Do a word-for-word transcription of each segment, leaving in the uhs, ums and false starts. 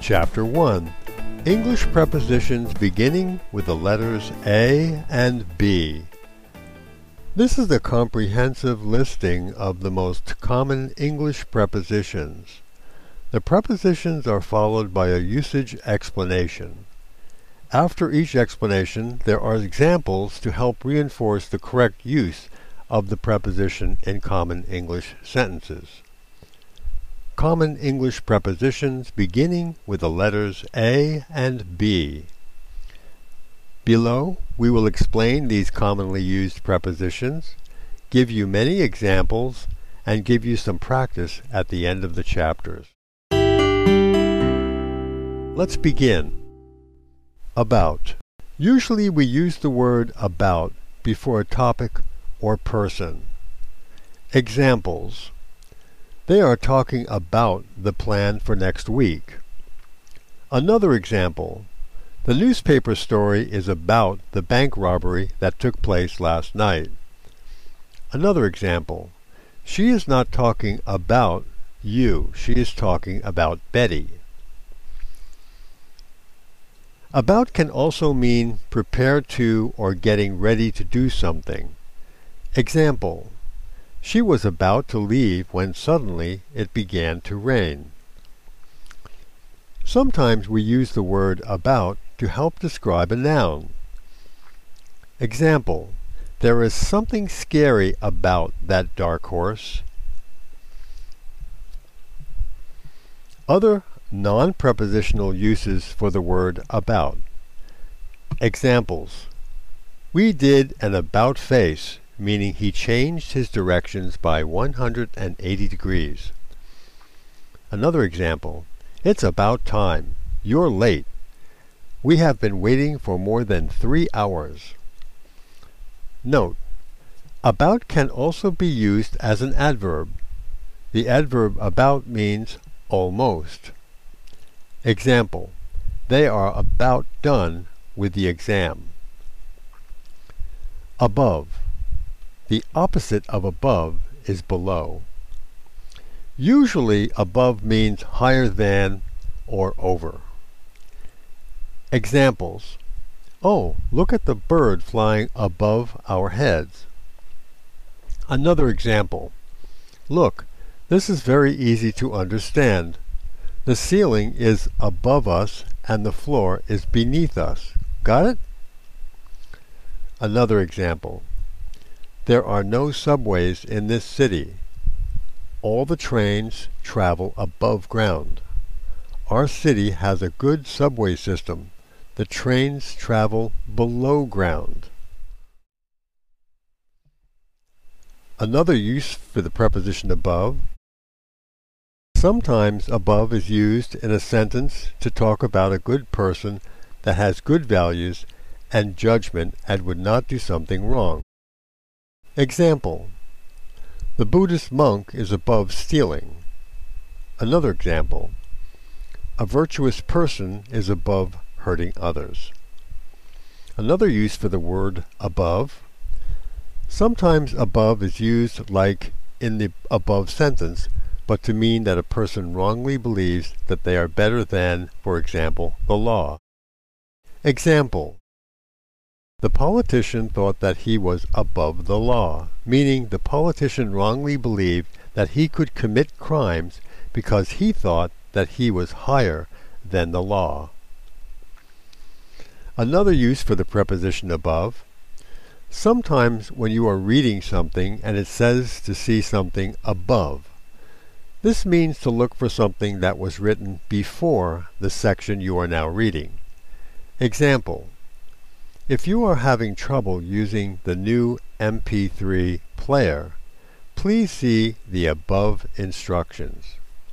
Chapter one. English prepositions beginning with the letters A and B. This is a comprehensive listing of the most common English prepositions. The prepositions are followed by a usage explanation. After each explanation, there are examples to help reinforce the correct use of the preposition in common English sentences. Common English prepositions beginning with the letters A and B. Below, we will explain these commonly used prepositions, give you many examples, and give you some practice at the end of the chapters. Let's begin. About. Usually we use the word about before a topic or person. Examples. They are talking about the plan for next week. Another example. The newspaper story is about the bank robbery that took place last night. Another example. She is not talking about you. She is talking about Betty. About can also mean prepare to or getting ready to do something. Example. She was about to leave when suddenly it began to rain. Sometimes we use the word about to help describe a noun. Example. There is something scary about that dark horse. Other non-prepositional uses for the word about. Examples. We did an about face, meaning he changed his directions by one hundred eighty degrees. Another example. It's about time. You're late. We have been waiting for more than three hours. Note. About can also be used as an adverb. The adverb about means almost. Example. They are about done with the exam. Above. The opposite of above is below. Usually above means higher than or over. Examples. Oh, look at the bird flying above our heads. Another example. Look, this is very easy to understand. The ceiling is above us and the floor is beneath us. Got it? Another example. There are no subways in this city. All the trains travel above ground. Our city has a good subway system. The trains travel below ground. Another use for the preposition above. Sometimes above is used in a sentence to talk about a good person that has good values and judgment and would not do something wrong. Example. The Buddhist monk is above stealing. Another example. A virtuous person is above hurting others. Another use for the word above. Sometimes above is used like in the above sentence, but to mean that a person wrongly believes that they are better than, for example, the law. Example. The politician thought that he was above the law, meaning the politician wrongly believed that he could commit crimes because he thought that he was higher than the law. Another use for the preposition above. Sometimes when you are reading something and it says to see something above, this means to look for something that was written before the section you are now reading. Example. If you are having trouble using the new M P three player, please see the above instructions.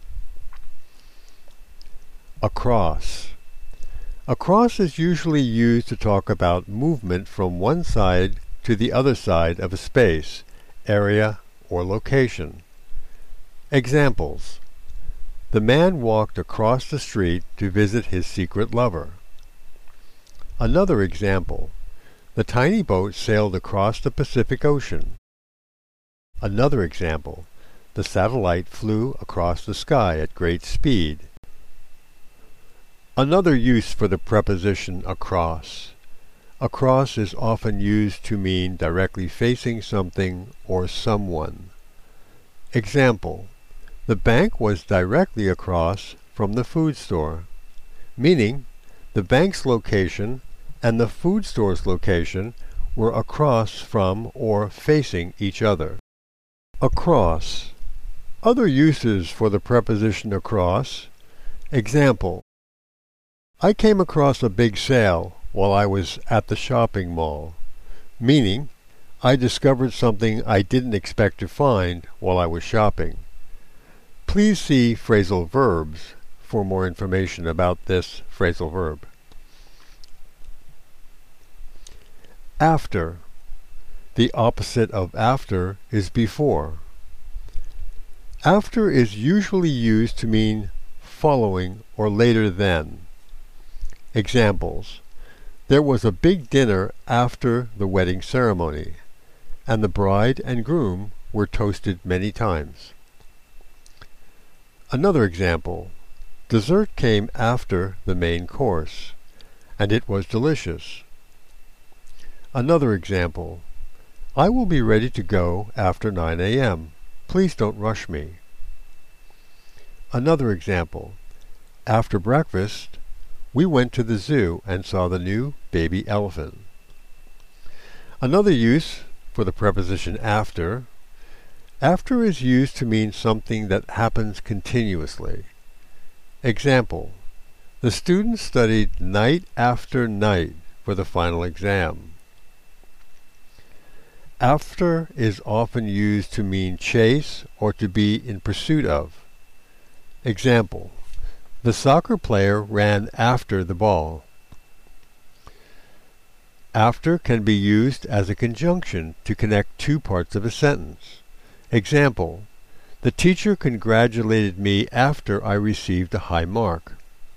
Across. Across is usually used to talk about movement from one side to the other side of a space, area, or location. Examples. The man walked across the street to visit his secret lover. Another example. The tiny boat sailed across the Pacific Ocean. Another example. The satellite flew across the sky at great speed. Another use for the preposition across. Across is often used to mean directly facing something or someone. Example: the bank was directly across from the food store, meaning the bank's location and the food store's location were across from or facing each other. Across. Other uses for the preposition across. Example: I came across a big sale while I was at the shopping mall, meaning I discovered something I didn't expect to find while I was shopping. Please see phrasal verbs for more information about this phrasal verb. After. The opposite of after is before. After is usually used to mean following or later than. Examples: there was a big dinner after the wedding ceremony, and the bride and groom were toasted many times. Another example: dessert came after the main course, and it was delicious. Another example: I will be ready to go after nine a m Please don't rush me. Another example: after breakfast, we went to the zoo and saw the new baby elephant. Another use for the preposition after. After is used to mean something that happens continuously. Example: the students studied night after night for the final exam. After is often used to mean chase or to be in pursuit of. Example: the soccer player ran after the ball. After can be used as a conjunction to connect two parts of a sentence. Example: the teacher congratulated me after I received a high mark.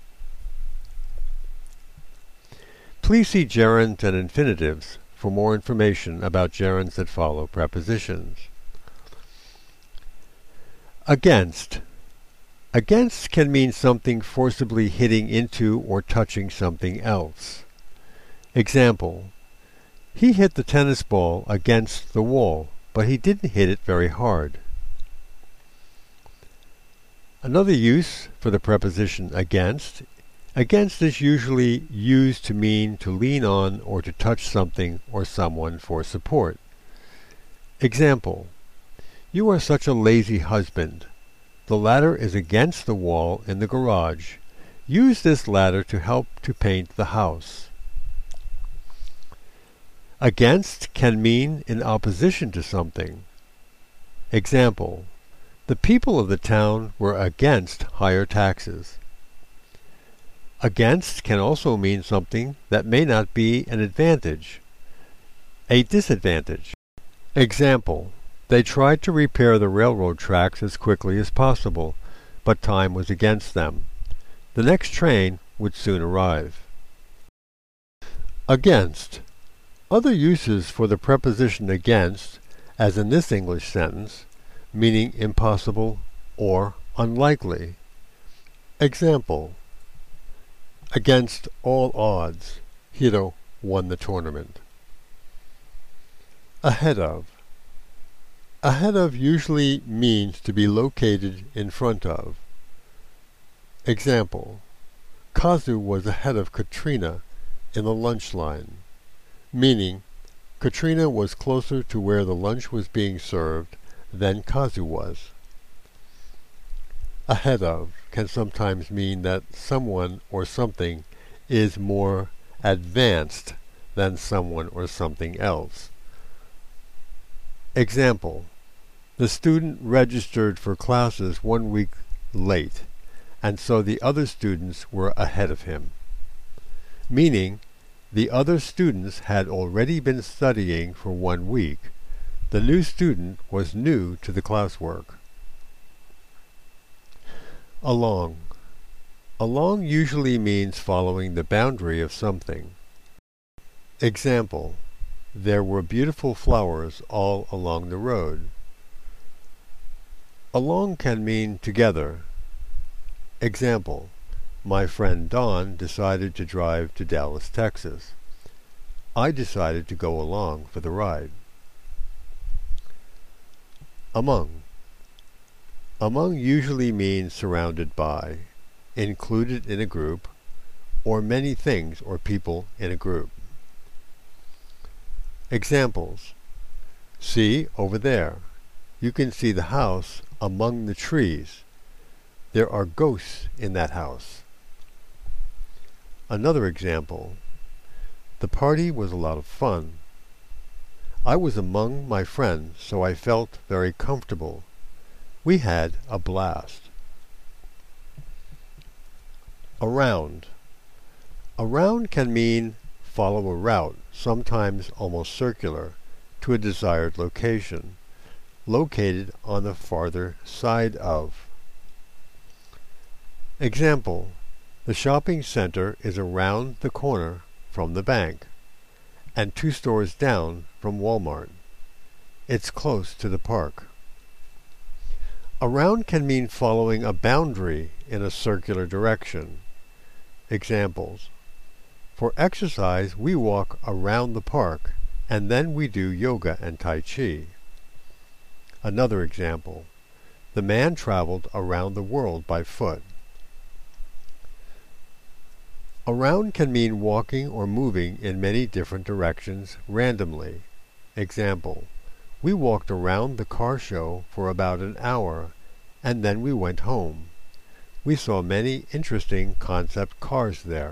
Please see gerunds and infinitives for more information about gerunds that follow prepositions. Against. Against can mean something forcibly hitting into or touching something else. Example: he hit the tennis ball against the wall, but he didn't hit it very hard. Another use for the preposition against. Against is usually used to mean to lean on or to touch something or someone for support. Example: you are such a lazy husband. The ladder is against the wall in the garage. Use this ladder to help to paint the house. Against can mean in opposition to something. Example: the people of the town were against higher taxes. Against can also mean something that may not be an advantage, a disadvantage. Example: they tried to repair the railroad tracks as quickly as possible, but time was against them. The next train would soon arrive. Against. Other uses for the preposition against, as in this English sentence, meaning impossible or unlikely. Example: against all odds, Hiro won the tournament. Ahead of. Ahead of usually means to be located in front of. Example: Kazu was ahead of Katrina in the lunch line, meaning Katrina was closer to where the lunch was being served than Kazu was. Ahead of can sometimes mean that someone or something is more advanced than someone or something else. Example: the student registered for classes one week late, and so the other students were ahead of him. Meaning, the other students had already been studying for one week. The new student was new to the classwork. Along. Along usually means following the boundary of something. Example: there were beautiful flowers all along the road. Along can mean together. Example: my friend Don decided to drive to Dallas, Texas. I decided to go along for the ride. Among. Among usually means surrounded by, included in a group, or many things or people in a group. Examples. See, over there. You can see the house among the trees. There are ghosts in that house. Another example. The party was a lot of fun. I was among my friends, so I felt very comfortable. We had a blast. Around. Around can mean follow a route, sometimes almost circular, to a desired location, located on the farther side of. Example. The shopping center is around the corner from the bank, and two stores down from Walmart. It's close to the park. Around can mean following a boundary in a circular direction. Examples. For exercise, we walk around the park, and then we do yoga and Tai Chi. Another example. The man traveled around the world by foot. Around can mean walking or moving in many different directions randomly. Example. We walked around the car show for about an hour, and then we went home. We saw many interesting concept cars there.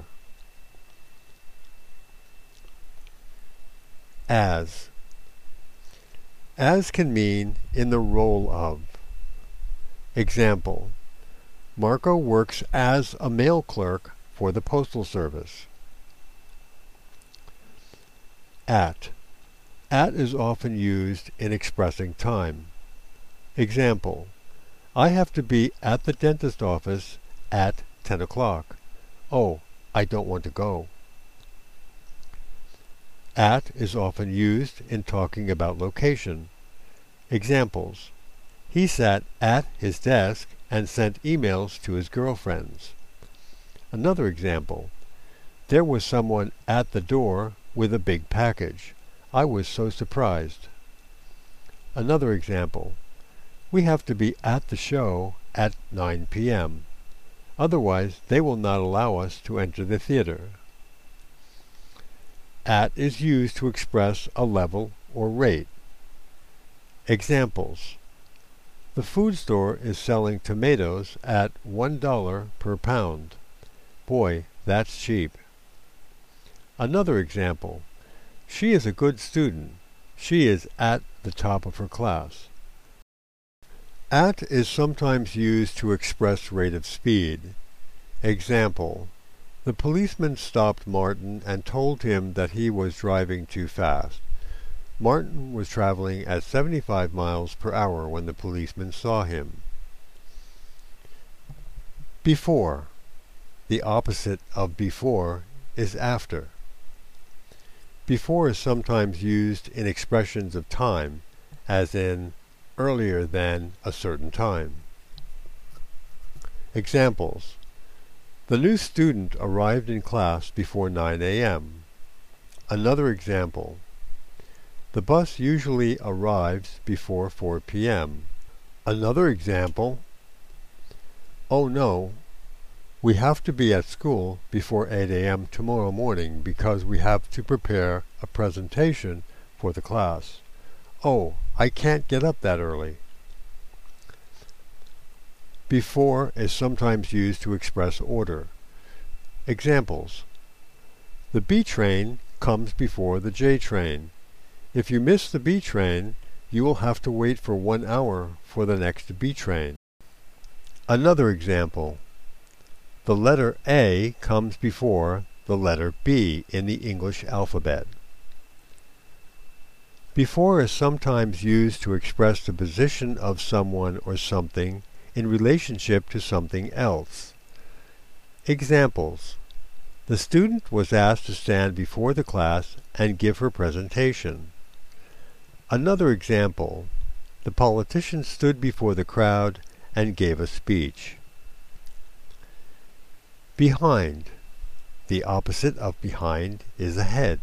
As. As can mean in the role of. Example. Marco works as a mail clerk for the Postal Service. At. At is often used in expressing time. Example. I have to be at the dentist office at ten o'clock. Oh, I don't want to go. At is often used in talking about location. Examples. He sat at his desk and sent emails to his girlfriends. Another example. There was someone at the door with a big package. I was so surprised. Another example. We have to be at the show at nine p m Otherwise, they will not allow us to enter the theater. At is used to express a level or rate. Examples. The food store is selling tomatoes at one dollar per pound. Boy, that's cheap. Another example. She is a good student. She is at the top of her class. At is sometimes used to express rate of speed. Example. The policeman stopped Martin and told him that he was driving too fast. Martin was traveling at seventy-five miles per hour when the policeman saw him. Before. The opposite of before is after. Before is sometimes used in expressions of time, as in earlier than a certain time. Examples. The new student arrived in class before nine a m Another example. The bus usually arrives before four p m Another example. Oh no, we have to be at school before eight a m tomorrow morning because we have to prepare a presentation for the class. Oh, I can't get up that early. Before is sometimes used to express order. Examples. The B train comes before the J train. If you miss the B train, you will have to wait for one hour for the next B train. Another example. The letter A comes before the letter B in the English alphabet. Before is sometimes used to express the position of someone or something in relationship to something else. Examples. The student was asked to stand before the class and give her presentation. Another example. The politician stood before the crowd and gave a speech. Behind. The opposite of behind is ahead.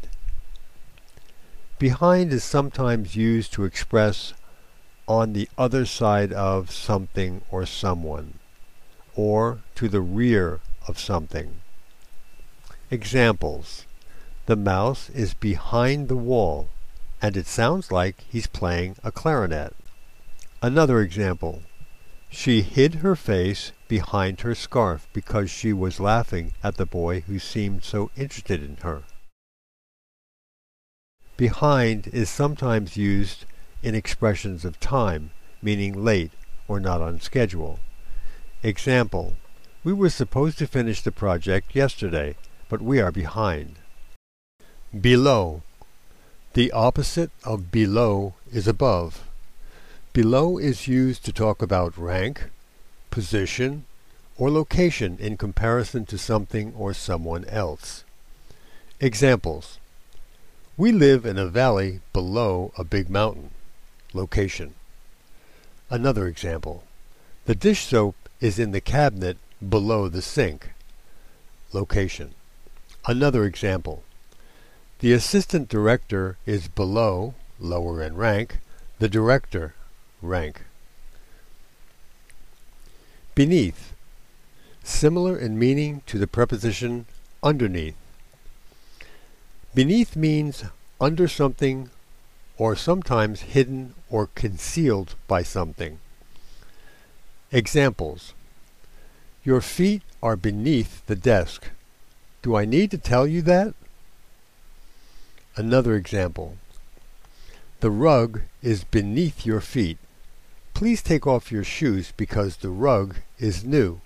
Behind is sometimes used to express on the other side of something or someone, or to the rear of something. Examples: the mouse is behind the wall, and it sounds like he's playing a clarinet. Another example: she hid her face behind her scarf because she was laughing at the boy who seemed so interested in her. Behind is sometimes used in expressions of time, meaning late or not on schedule. Example: we were supposed to finish the project yesterday, but we are behind. Below. The opposite of below is above. Below is used to talk about rank, position, or location in comparison to something or someone else. Examples: we live in a valley below a big mountain. Location. Another example: the dish soap is in the cabinet below the sink. Location. Another example: the assistant director is below, lower in rank, the director, rank. Beneath. Similar in meaning to the preposition underneath. Beneath means under something, or sometimes hidden or concealed by something. Examples: your feet are beneath the desk. Do I need to tell you that? Another example: the rug is beneath your feet. Please take off your shoes because the rug is new.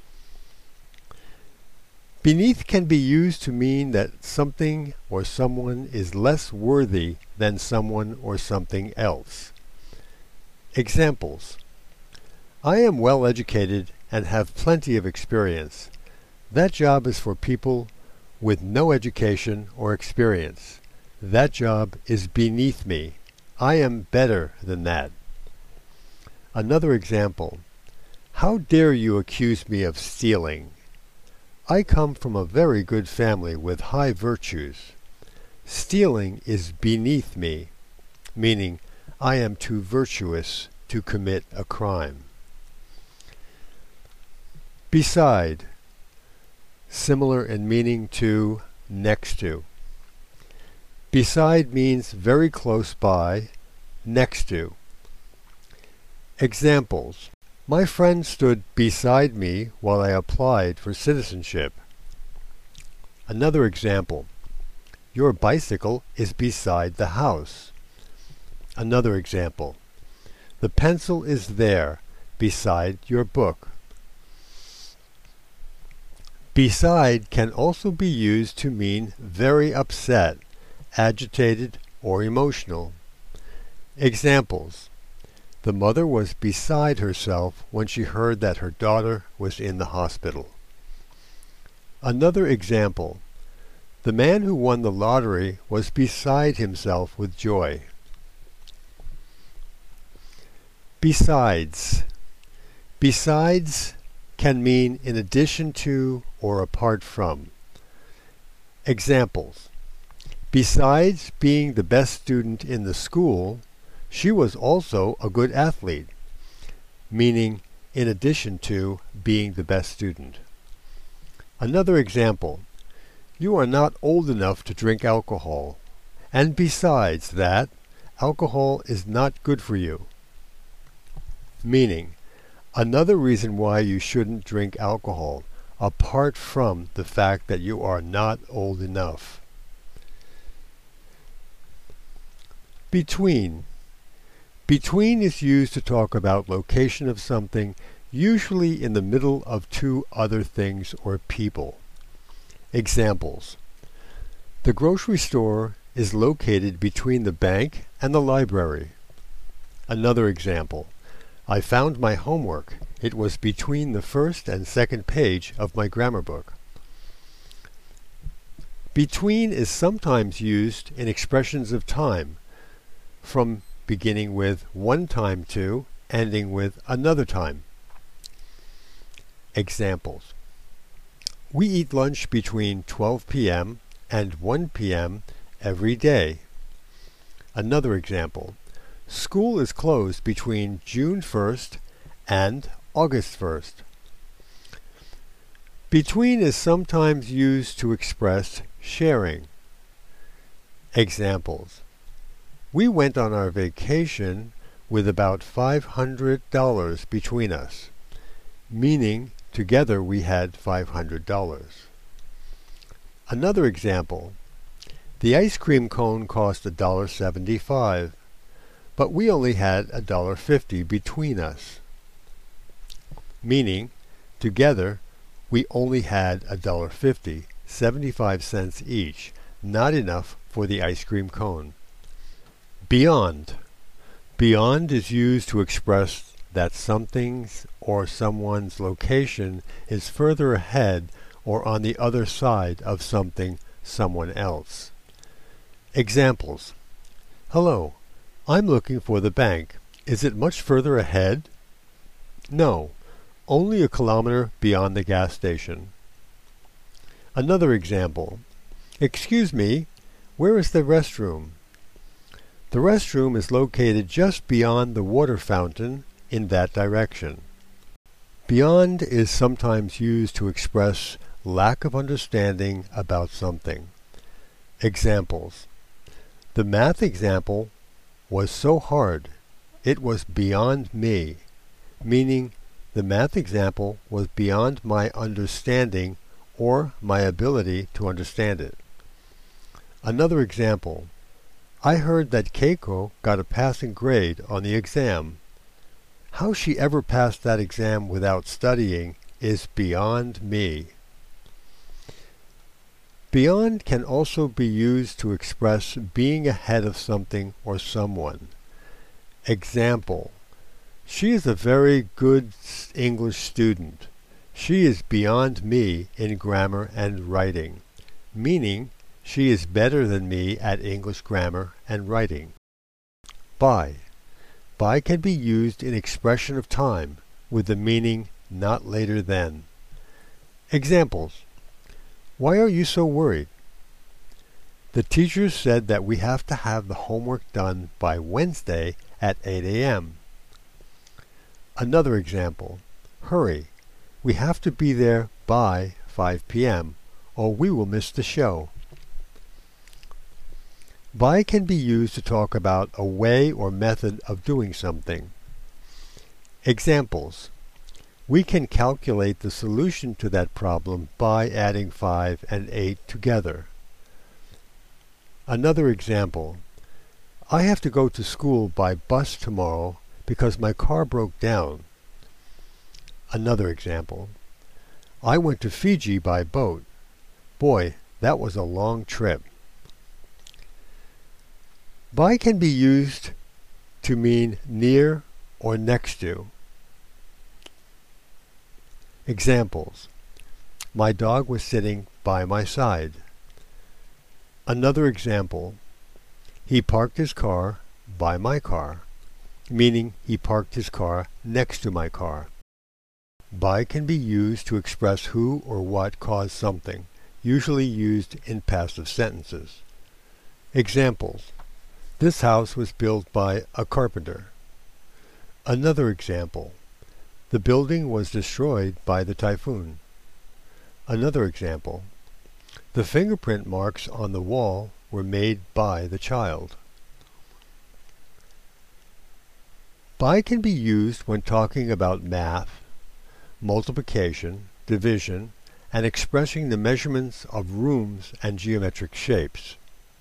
Beneath can be used to mean that something or someone is less worthy than someone or something else. Examples: I am well educated and have plenty of experience. That job is for people with no education or experience. That job is beneath me. I am better than that. Another example: how dare you accuse me of stealing? I come from a very good family with high virtues. Stealing is beneath me, meaning I am too virtuous to commit a crime. Beside. Similar in meaning to next to. Beside means very close by, next to. Examples: my friend stood beside me while I applied for citizenship. Another example: your bicycle is beside the house. Another example: the pencil is there, beside your book. Beside can also be used to mean very upset, agitated, or emotional. Examples: the mother was beside herself when she heard that her daughter was in the hospital. Another example: the man who won the lottery was beside himself with joy. Besides. Besides can mean in addition to or apart from. Examples: besides being the best student in the school, she was also a good athlete, meaning in addition to being the best student. Another example: you are not old enough to drink alcohol, and besides that, alcohol is not good for you. Meaning, another reason why you shouldn't drink alcohol, apart from the fact that you are not old enough. Between. Between is used to talk about location of something, usually in the middle of two other things or people. Examples: the grocery store is located between the bank and the library. Another example: I found my homework. It was between the first and second page of my grammar book. Between is sometimes used in expressions of time, from beginning with one time to ending with another time. Examples: We eat lunch between twelve p m and one p m every day. Another example. School is closed between June first and August first. Between is sometimes used to express sharing. Examples. We went on our vacation with about five hundred dollars between us, meaning together we had five hundred dollars. Another example. The ice cream cone cost one dollar and seventy-five cents, but we only had one dollar and fifty cents between us, meaning together we only had one dollar and fifty cents, seventy-five cents each, not enough for the ice cream cone. Beyond. Beyond is used to express that something's or someone's location is further ahead or on the other side of something, someone else. Examples. Hello, I'm looking for the bank. Is it much further ahead? No, only a kilometer beyond the gas station. Another example. Excuse me, where is the restroom? The restroom is located just beyond the water fountain in that direction. Beyond is sometimes used to express lack of understanding about something. Examples. The math example was so hard, it was beyond me, meaning the math example was beyond my understanding or my ability to understand it. Another example. I heard that Keiko got a passing grade on the exam. How she ever passed that exam without studying is beyond me. Beyond can also be used to express being ahead of something or someone. Example. She is a very good English student. She is beyond me in grammar and writing, meaning she is better than me at English grammar and writing. By. By can be used in expression of time with the meaning not later than. Examples. Why are you so worried? The teacher said that we have to have the homework done by Wednesday at eight a m Another example. Hurry. We have to be there by five p m or we will miss the show. By can be used to talk about a way or method of doing something. Examples. We can calculate the solution to that problem by adding five and eight together. Another example. I have to go to school by bus tomorrow because my car broke down. Another example. I went to Fiji by boat. Boy, that was a long trip. By can be used to mean near or next to. Examples. My dog was sitting by my side. Another example. He parked his car by my car, meaning he parked his car next to my car. By can be used to express who or what caused something, usually used in passive sentences. Examples. This house was built by a carpenter. Another example. The building was destroyed by the typhoon. Another example. The fingerprint marks on the wall were made by the child. By can be used when talking about math, multiplication, division, and expressing the measurements of rooms and geometric shapes.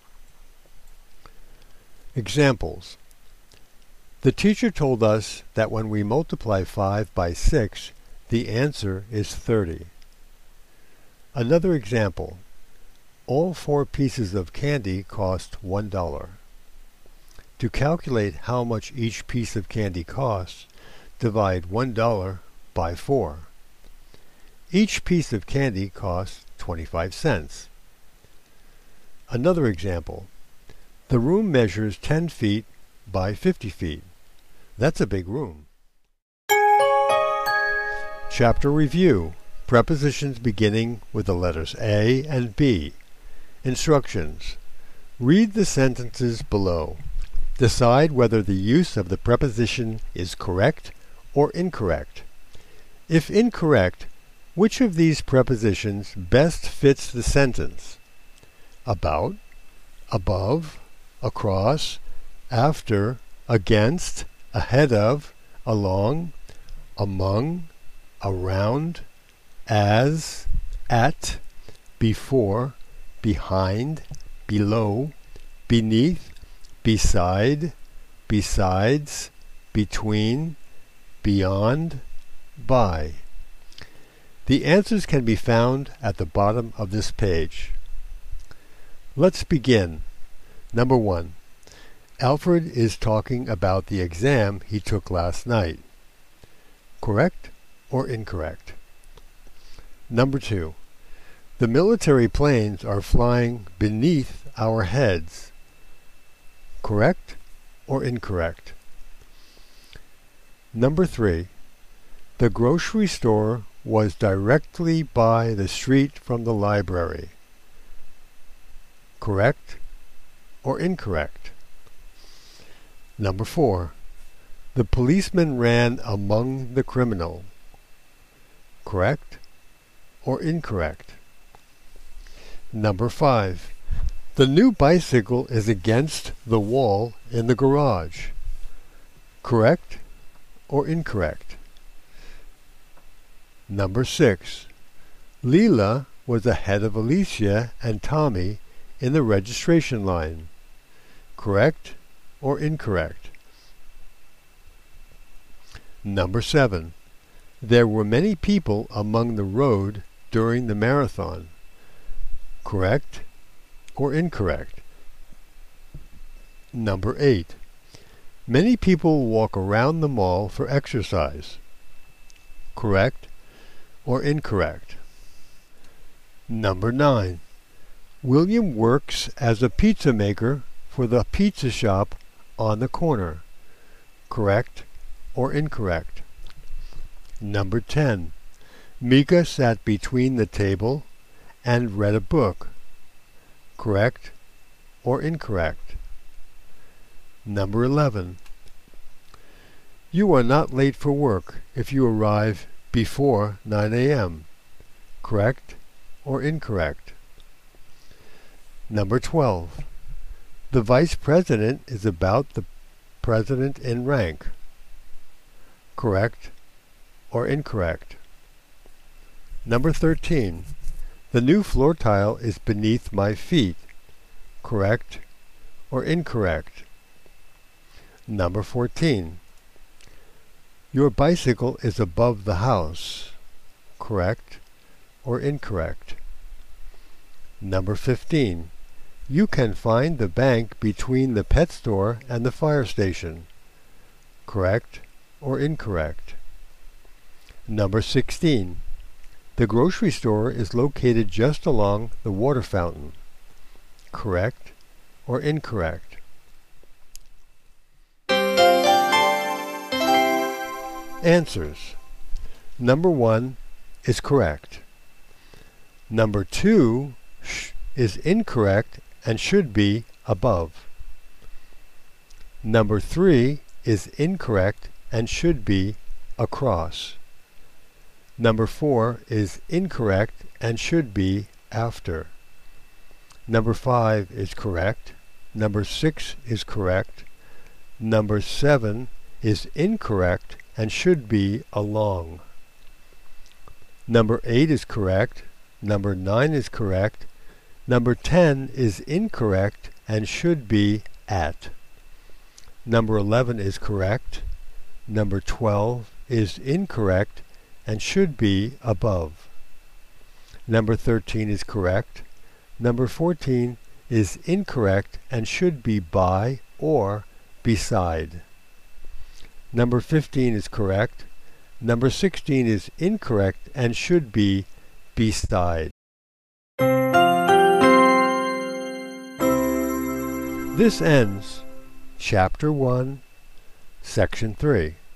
Examples. The teacher told us that when we multiply five by six, the answer is thirty. Another example. All four pieces of candy cost one dollar. To calculate how much each piece of candy costs, divide one dollar by four. Each piece of candy costs twenty-five cents. Another example. The room measures ten feet by fifty feet. That's a big room. Chapter Review, prepositions beginning with the letters A and B. Instructions. Read the sentences below. Decide whether the use of the preposition is correct or incorrect. If incorrect, which of these prepositions best fits the sentence? About, above, across, after, against, ahead of, along, among, around, as, at, before, behind, below, beneath, beside, besides, between, beyond, by. The answers can be found at the bottom of this page. Let's begin. Number one. Alfred is talking about the exam he took last night. Correct or incorrect? Number two. The military planes are flying beneath our heads. Correct or incorrect? Number three. The grocery store was directly by the street from the library. Correct or incorrect? Number four. The policeman ran among the criminal. Correct or incorrect? Number five. The new bicycle is against the wall in the garage. Correct or incorrect? Number six. Leela was ahead of Alicia and Tommy in the registration line. Correct or incorrect? Number seven. There were many people among the road during the marathon. Correct or incorrect? Number eight. Many people walk around the mall for exercise. Correct or incorrect? Number nine. William works as a pizza maker for the pizza shop on the corner. Correct or incorrect? Number ten. Mika sat between the table and read a book. Correct or incorrect? Number eleven. You are not late for work if you arrive before nine a m Correct or incorrect? Number twelve. The vice president is about the president in rank. Correct or incorrect? Number thirteen. The new floor tile is beneath my feet. Correct or incorrect? Number fourteen. Your bicycle is above the house. Correct or incorrect? Number fifteen. You can find the bank between the pet store and the fire station. Correct or incorrect? Number sixteen. The grocery store is located just along the water fountain. Correct or incorrect? Answers. Number one is correct. Number two sh- is incorrect and should be above. Number three is incorrect and should be across. Number four is incorrect and should be after. Number five is correct. Number six is correct. Number seven is incorrect and should be along. Number eight is correct. Number nine is correct. Number ten is incorrect and should be at. Number eleven is correct. Number twelve is incorrect and should be above. Number thirteen is correct. Number fourteen is incorrect and should be by or beside. Number fifteen is correct. Number sixteen is incorrect and should be beside. This ends Chapter one, Section three.